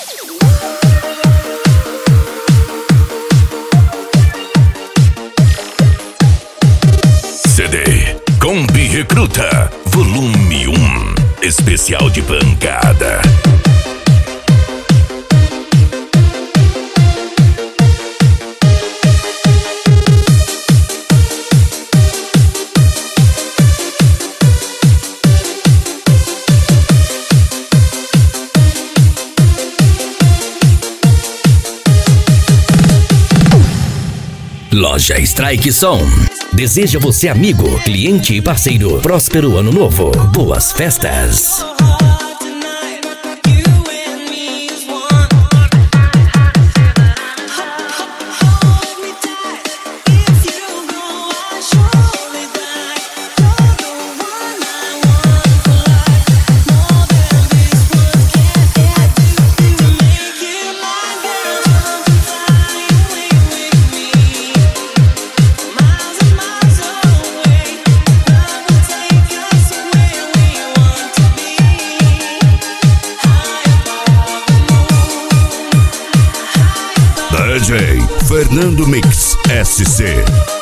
CD Combi Recruta, volume 1, especial de pancada. Loja Strike Som deseja você, amigo, cliente e parceiro, próspero ano novo, boas festas. DJ Fernando Mix SC.